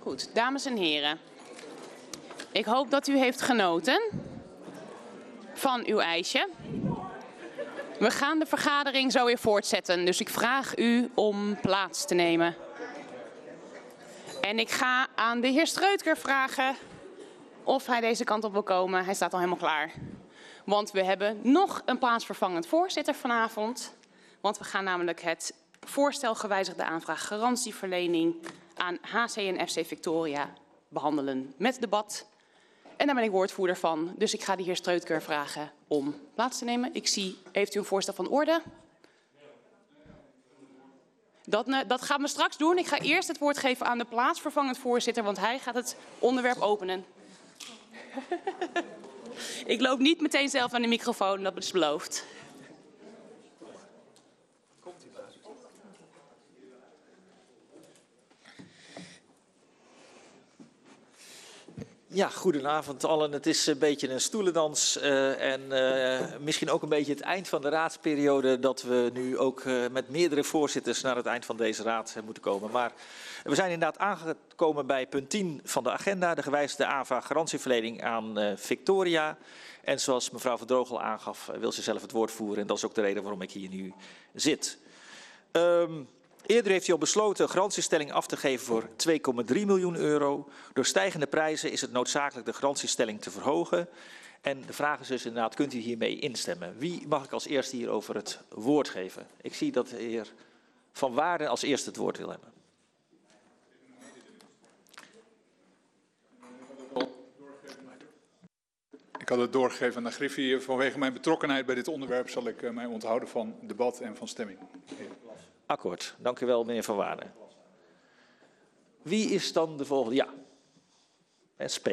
Goed, dames en heren. Ik hoop dat u heeft genoten van uw ijsje. We gaan de vergadering zo weer voortzetten, dus ik vraag u om plaats te nemen. En ik ga aan de heer Streutker vragen of hij deze kant op wil komen. Hij staat al helemaal klaar. Want we hebben nog een plaatsvervangend voorzitter vanavond. Want we gaan namelijk het voorstel gewijzigde aanvraag garantieverlening aan HC en FC Victoria behandelen met debat. En daar ben ik woordvoerder van. Dus ik ga de heer Streutker vragen om plaats te nemen. Ik zie, heeft u een voorstel van orde? Dat gaan we straks doen. Ik ga eerst het woord geven aan de plaatsvervangend voorzitter, want hij gaat het onderwerp openen. Ik loop niet meteen zelf aan de microfoon, dat is beloofd. Ja, goedenavond allen. Het is een beetje een stoelendans en misschien ook een beetje het eind van de raadsperiode dat we nu ook met meerdere voorzitters naar het eind van deze raad moeten komen. Maar we zijn inderdaad aangekomen bij punt 10 van de agenda, de gewijzigde aanvraag garantieverlening aan Victoria. En zoals mevrouw Van Drogel aangaf, wil ze zelf het woord voeren en dat is ook de reden waarom ik hier nu zit. Eerder heeft hij al besloten een garantiestelling af te geven voor 2,3 miljoen euro. Door stijgende prijzen is het noodzakelijk de garantiestelling te verhogen. En de vraag is dus inderdaad, kunt u hiermee instemmen? Wie mag ik als eerste hierover het woord geven? Ik zie dat de heer Van Waarden als eerste het woord wil hebben. Ik had het doorgegeven aan de Griffie. Vanwege mijn betrokkenheid bij dit onderwerp zal ik mij onthouden van debat en van stemming. Akkoord. Dank u wel, meneer Van Waarden. Wie is dan de volgende? Ja. SP.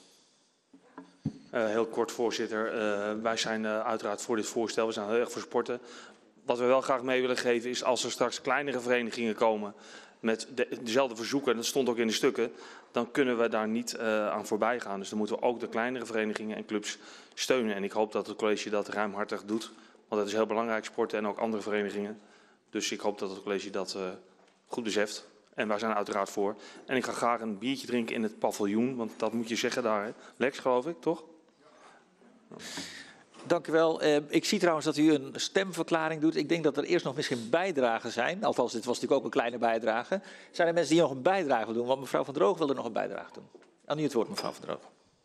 Heel kort, voorzitter. Wij zijn uiteraard voor dit voorstel. We zijn heel erg voor sporten. Wat we wel graag mee willen geven is als er straks kleinere verenigingen komen met dezelfde verzoeken, dat stond ook in de stukken, dan kunnen we daar niet aan voorbij gaan. Dus dan moeten we ook de kleinere verenigingen en clubs steunen. En ik hoop dat het college dat ruimhartig doet, want dat is heel belangrijk, sporten en ook andere verenigingen. Dus ik hoop dat het college dat goed beseft. En wij zijn er uiteraard voor. En ik ga graag een biertje drinken in het paviljoen, want dat moet je zeggen daar. Hè? Lex, geloof ik, toch? Dank u wel. Ik zie trouwens dat u een stemverklaring doet. Ik denk dat er eerst nog misschien bijdragen zijn. Althans, dit was natuurlijk ook een kleine bijdrage. Zijn er mensen die nog een bijdrage willen doen? Want mevrouw Van Droog wilde nog een bijdrage doen. Aan u het woord, mevrouw Van Droog.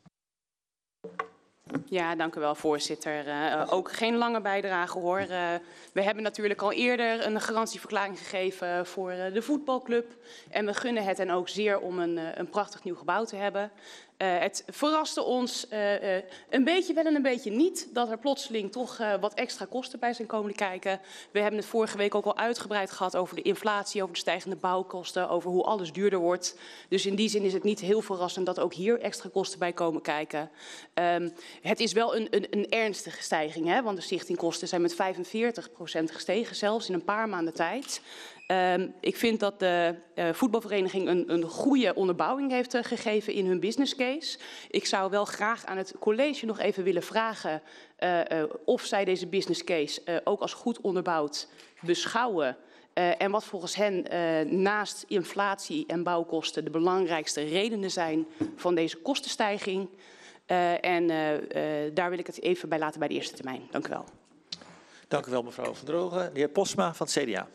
Ja, dank u wel, voorzitter. Ook geen lange bijdrage, hoor. We hebben natuurlijk al eerder een garantieverklaring gegeven voor de voetbalclub. En we gunnen het hen ook zeer om een prachtig nieuw gebouw te hebben. Het verraste ons een beetje wel en een beetje niet dat er plotseling toch wat extra kosten bij zijn komen kijken. We hebben het vorige week ook al uitgebreid gehad over de inflatie, over de stijgende bouwkosten, over hoe alles duurder wordt. Dus in die zin is het niet heel verrassend dat ook hier extra kosten bij komen kijken. Het is wel een ernstige stijging, hè, want de stichtingkosten zijn met 45% gestegen, zelfs in een paar maanden tijd. Ik vind dat de voetbalvereniging een goede onderbouwing heeft gegeven in hun business case. Ik zou wel graag aan het college nog even willen vragen of zij deze business case ook als goed onderbouwd beschouwen. En wat volgens hen naast inflatie en bouwkosten de belangrijkste redenen zijn van deze kostenstijging. Daar wil ik het even bij laten bij de eerste termijn. Dank u wel. Dank u wel, mevrouw Van Drogen. De heer Postma van het CDA.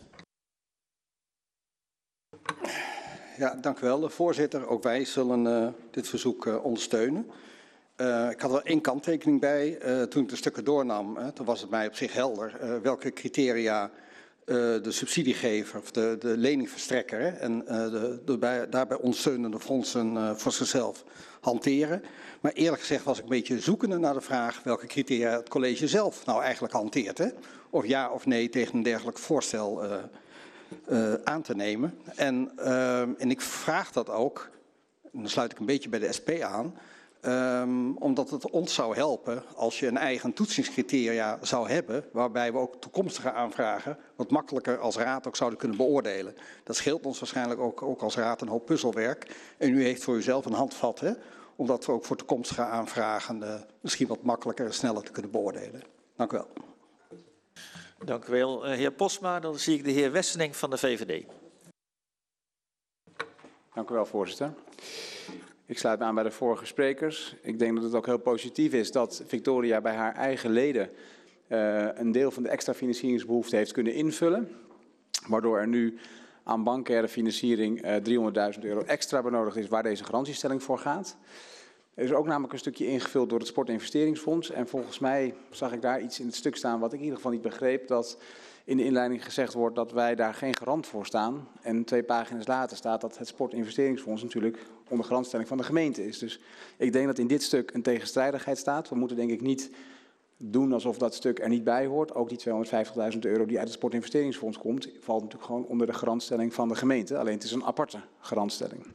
Ja, dank u wel, voorzitter. Ook wij zullen dit verzoek ondersteunen. Ik had er één kanttekening bij. Toen ik de stukken doornam, toen was het mij op zich helder welke criteria de subsidiegever of de leningverstrekker en de daarbij ondersteunende fondsen voor zichzelf hanteren. Maar eerlijk gezegd was ik een beetje zoekende naar de vraag welke criteria het college zelf nou eigenlijk hanteert. Hè? Of ja of nee tegen een dergelijk voorstel aan te nemen. En ik vraag dat ook, en dan sluit ik een beetje bij de SP aan, omdat het ons zou helpen als je een eigen toetsingscriteria zou hebben, waarbij we ook toekomstige aanvragen wat makkelijker als raad ook zouden kunnen beoordelen. Dat scheelt ons waarschijnlijk ook als raad een hoop puzzelwerk. En u heeft voor uzelf een handvat, hè, om dat ook voor toekomstige aanvragen misschien wat makkelijker en sneller te kunnen beoordelen. Dank u wel. Dank u wel, heer Postma. Dan zie ik de heer Wessening van de VVD. Dank u wel, voorzitter. Ik sluit me aan bij de vorige sprekers. Ik denk dat het ook heel positief is dat Victoria bij haar eigen leden een deel van de extra financieringsbehoefte heeft kunnen invullen. Waardoor er nu aan bancaire financiering €300.000 extra benodigd is waar deze garantiestelling voor gaat. Er is ook namelijk een stukje ingevuld door het Sportinvesteringsfonds. En volgens mij zag ik daar iets in het stuk staan wat ik in ieder geval niet begreep. Dat in de inleiding gezegd wordt dat wij daar geen garant voor staan. En 2 pagina's later staat dat het Sportinvesteringsfonds natuurlijk onder garantstelling van de gemeente is. Dus ik denk dat in dit stuk een tegenstrijdigheid staat. We moeten denk ik niet doen alsof dat stuk er niet bij hoort. Ook die €250.000 die uit het Sportinvesteringsfonds komt, valt natuurlijk gewoon onder de garantstelling van de gemeente. Alleen het is een aparte garantstelling.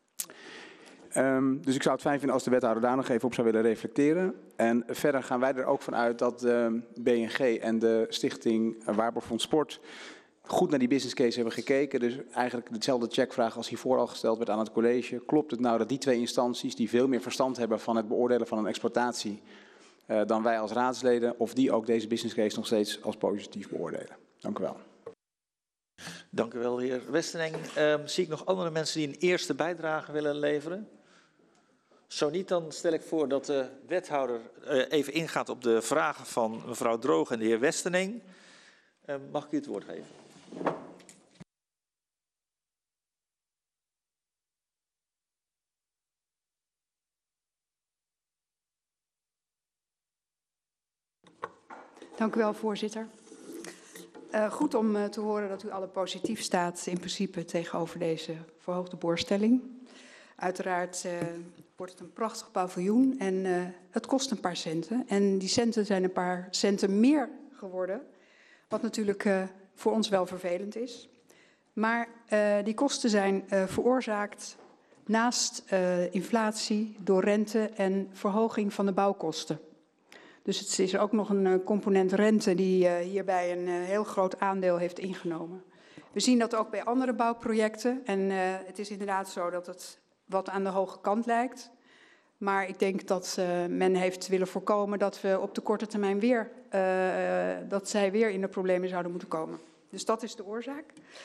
Dus ik zou het fijn vinden als de wethouder daar nog even op zou willen reflecteren. En verder gaan wij er ook van uit dat de BNG en de Stichting Waarborgfonds Sport goed naar die business case hebben gekeken. Dus eigenlijk dezelfde checkvraag als hiervoor al gesteld werd aan het college. Klopt het nou dat die 2 instanties die veel meer verstand hebben van het beoordelen van een exploitatie dan wij als raadsleden, of die ook deze business case nog steeds als positief beoordelen? Dank u wel. Dank u wel, de heer Westeneng. Zie ik nog andere mensen die een eerste bijdrage willen leveren? Zo niet, dan stel ik voor dat de wethouder even ingaat op de vragen van mevrouw Droog en de heer Westeneng. Mag ik u het woord geven? Dank u wel, voorzitter. Goed om te horen dat u alle positief staat in principe tegenover deze verhoogde boorstelling. Uiteraard wordt het een prachtig paviljoen en het kost een paar centen. En die centen zijn een paar centen meer geworden, wat natuurlijk voor ons wel vervelend is. Maar die kosten zijn veroorzaakt naast inflatie door rente en verhoging van de bouwkosten. Dus het is ook nog een component rente die hierbij een heel groot aandeel heeft ingenomen. We zien dat ook bij andere bouwprojecten. En het is inderdaad zo dat het wat aan de hoge kant lijkt. Maar ik denk dat men heeft willen voorkomen dat we op de korte termijn weer, dat zij weer in de problemen zouden moeten komen. Dus dat is de oorzaak.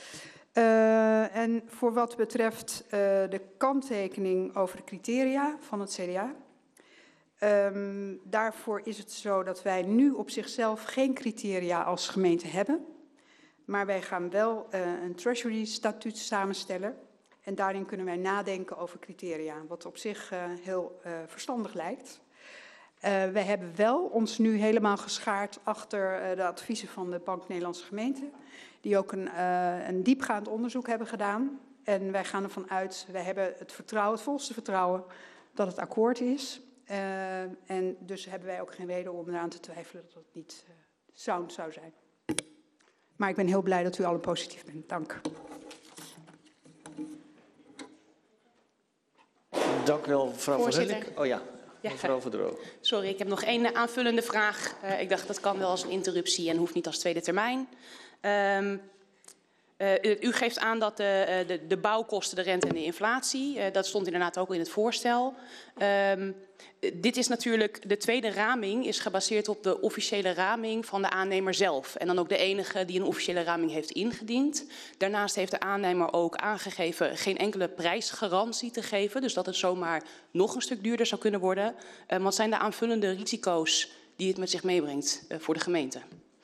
En voor wat betreft de kanttekening over de criteria van het CDA. Daarvoor is het zo dat wij nu op zichzelf geen criteria als gemeente hebben. Maar wij gaan wel een treasury-statuut samenstellen. En daarin kunnen wij nadenken over criteria, wat op zich heel verstandig lijkt. Wij hebben wel ons nu helemaal geschaard achter de adviezen van de Bank Nederlandse Gemeente, die ook een diepgaand onderzoek hebben gedaan. En wij gaan ervan uit, wij hebben het vertrouwen, het volste vertrouwen dat het akkoord is. En dus hebben wij ook geen reden om eraan te twijfelen dat het niet sound zou zijn. Maar ik ben heel blij dat u allen positief bent. Dank. Dank u wel, mevrouw Voorzitter. Van Hunnik. Oh ja, mevrouw Van Droog. Sorry, ik heb nog 1 aanvullende vraag. Ik dacht dat kan wel als een interruptie en hoeft niet als tweede termijn. U geeft aan dat de bouwkosten, de rente en de inflatie, dat stond inderdaad ook in het voorstel. Dit is natuurlijk, de tweede raming is gebaseerd op de officiële raming van de aannemer zelf. En dan ook de enige die een officiële raming heeft ingediend. Daarnaast heeft de aannemer ook aangegeven geen enkele prijsgarantie te geven. Dus dat het zomaar nog een stuk duurder zou kunnen worden. Wat zijn de aanvullende risico's die het met zich meebrengt voor de gemeente?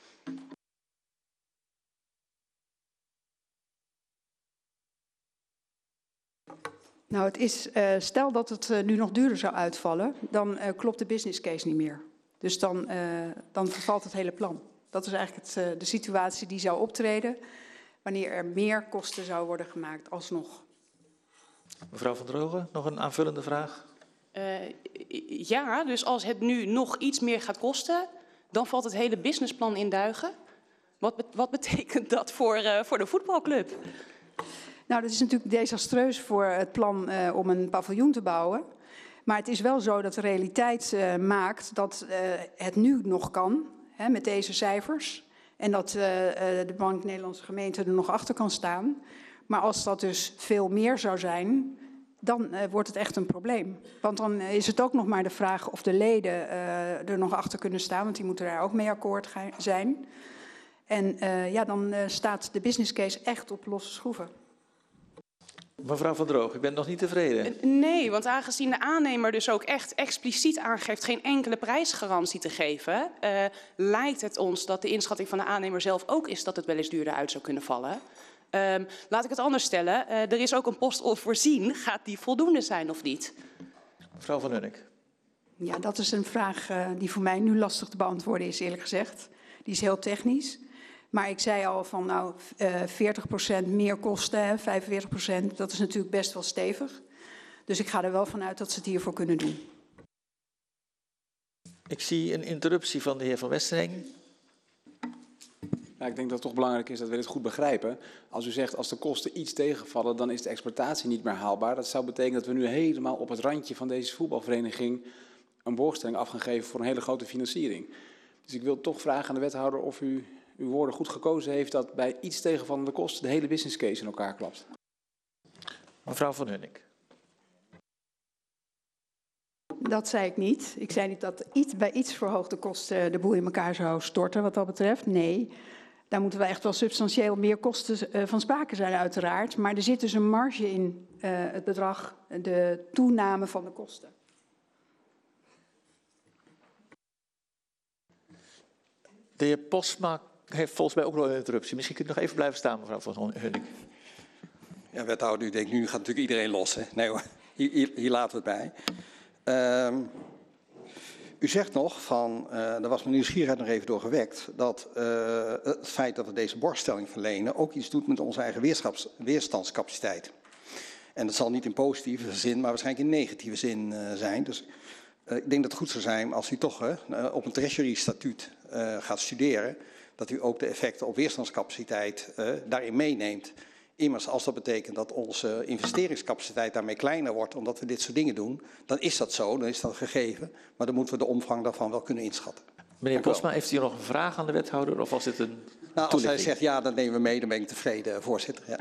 Nou, het is, stel dat het nu nog duurder zou uitvallen, dan klopt de business case niet meer. Dus dan vervalt het hele plan. Dat is eigenlijk de situatie die zou optreden wanneer er meer kosten zou worden gemaakt alsnog. Mevrouw Van Drogen, nog een aanvullende vraag? Ja, dus als het nu nog iets meer gaat kosten, dan valt het hele businessplan in duigen. Wat betekent dat voor de voetbalclub? Nou, dat is natuurlijk desastreus voor het plan om een paviljoen te bouwen. Maar het is wel zo dat de realiteit maakt dat het nu nog kan, hè, met deze cijfers. En dat de Bank Nederlandse Gemeente er nog achter kan staan. Maar als dat dus veel meer zou zijn, dan wordt het echt een probleem. Want dan is het ook nog maar de vraag of de leden er nog achter kunnen staan. Want die moeten daar ook mee akkoord zijn. En ja, dan staat de business case echt op losse schroeven. Mevrouw Van Droog, u bent nog niet tevreden? Nee, want aangezien de aannemer dus ook echt expliciet aangeeft geen enkele prijsgarantie te geven, lijkt het ons dat de inschatting van de aannemer zelf ook is dat het wel eens duurder uit zou kunnen vallen. Laat ik het anders stellen. Er is ook een post voorzien. Gaat die voldoende zijn of niet? Mevrouw Van Hunnik. Ja, dat is een vraag die voor mij nu lastig te beantwoorden is, eerlijk gezegd. Die is heel technisch. Maar ik zei al van nou 40% meer kosten, 45%, dat is natuurlijk best wel stevig. Dus ik ga er wel van uit dat ze het hiervoor kunnen doen. Ik zie een interruptie van de heer Van Westereng. Nou, ik denk dat het toch belangrijk is dat we dit goed begrijpen. Als u zegt als de kosten iets tegenvallen, dan is de exploitatie niet meer haalbaar. Dat zou betekenen dat we nu helemaal op het randje van deze voetbalvereniging een borgstelling af gaan geven voor een hele grote financiering. Dus ik wil toch vragen aan de wethouder of u uw woorden goed gekozen heeft dat bij iets tegenvallende kosten de hele business case in elkaar klapt. Mevrouw Van Hunnik. Dat zei ik niet. Ik zei niet dat bij iets verhoogde kosten de boel in elkaar zou storten wat dat betreft. Nee, daar moeten wel echt wel substantieel meer kosten van sprake zijn uiteraard. Maar er zit dus een marge in het bedrag, de toename van de kosten. De heer Postma heeft volgens mij ook nog een interruptie. Misschien kunt u nog even blijven staan, mevrouw Van Hunnik. Ja, wethouder, u denkt nu gaat natuurlijk iedereen los. Hè? Nee hoor, hier laten we het bij. U zegt nog van, daar was mijn nieuwsgierigheid nog even door gewekt, dat het feit dat we deze borgstelling verlenen ook iets doet met onze eigen weerstandscapaciteit. En dat zal niet in positieve zin, maar waarschijnlijk in negatieve zin zijn. Dus ik denk dat het goed zou zijn als u toch op een treasury-statuut gaat studeren, dat u ook de effecten op weerstandscapaciteit daarin meeneemt. Immers, als dat betekent dat onze investeringscapaciteit daarmee kleiner wordt omdat we dit soort dingen doen, dan is dat zo, dan is dat gegeven. Maar dan moeten we de omvang daarvan wel kunnen inschatten. Meneer Postma, heeft u nog een vraag aan de wethouder of was dit een Nou, als hij zegt ja, dat nemen we mee, dan ben ik tevreden, voorzitter. Ja.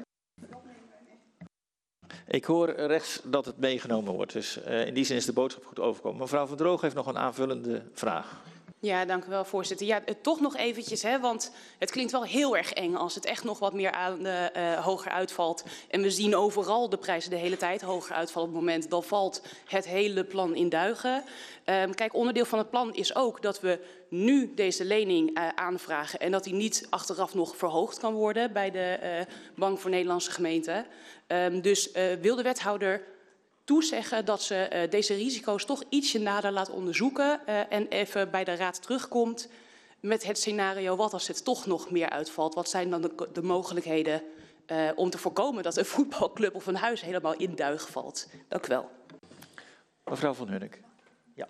Ik hoor rechts dat het meegenomen wordt, dus in die zin is de boodschap goed overkomen. Mevrouw Van Droog heeft nog een aanvullende vraag. Ja, dank u wel, voorzitter. Ja, toch nog eventjes, want het klinkt wel heel erg eng als het echt nog wat meer hoger uitvalt. En we zien overal de prijzen de hele tijd hoger uitvallen op het moment. Dan valt het hele plan in duigen. Kijk, onderdeel van het plan is ook dat we nu deze lening aanvragen en dat die niet achteraf nog verhoogd kan worden bij de Bank voor Nederlandse Gemeenten. Dus wil de wethouder toezeggen dat ze deze risico's toch ietsje nader laat onderzoeken en even bij de raad terugkomt met het scenario wat als het toch nog meer uitvalt. Wat zijn dan de mogelijkheden om te voorkomen dat een voetbalclub of een huis helemaal in duigen valt? Dank u wel. Mevrouw Van Hunnik. Ja.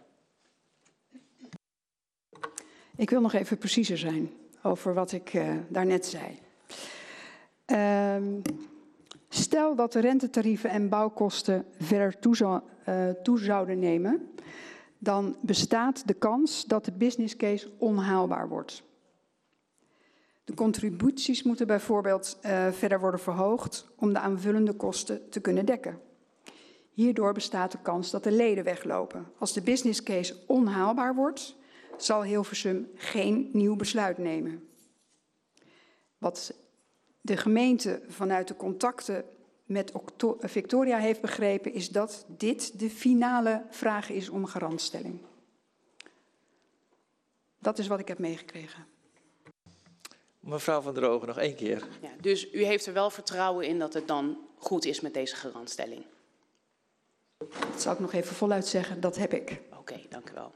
Ik wil nog even preciezer zijn over wat ik daarnet zei. Stel dat de rentetarieven en bouwkosten verder toe zouden nemen, dan bestaat de kans dat de business case onhaalbaar wordt. De contributies moeten bijvoorbeeld verder worden verhoogd om de aanvullende kosten te kunnen dekken. Hierdoor bestaat de kans dat de leden weglopen. Als de business case onhaalbaar wordt, zal Hilversum geen nieuw besluit nemen. Wat de gemeente vanuit de contacten met Victoria heeft begrepen, is dat dit de finale vraag is om garantstelling. Dat is wat ik heb meegekregen. Mevrouw Van der Ogen, nog één keer. Ja, dus u heeft er wel vertrouwen in dat het dan goed is met deze garantstelling? Dat zal ik nog even voluit zeggen, dat heb ik. Oké, dank u wel.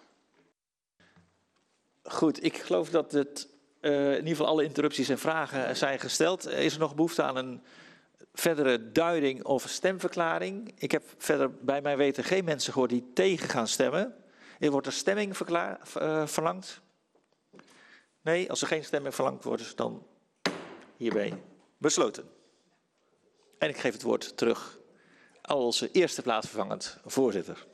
Goed, ik geloof dat het in ieder geval alle interrupties en vragen zijn gesteld. Is er nog behoefte aan een verdere duiding of stemverklaring? Ik heb verder bij mijn weten geen mensen gehoord die tegen gaan stemmen. Wordt er stemming verlangd? Nee, als er geen stemming verlangd wordt, dan hierbij besloten. En ik geef het woord terug aan onze eerste plaatsvervangend voorzitter.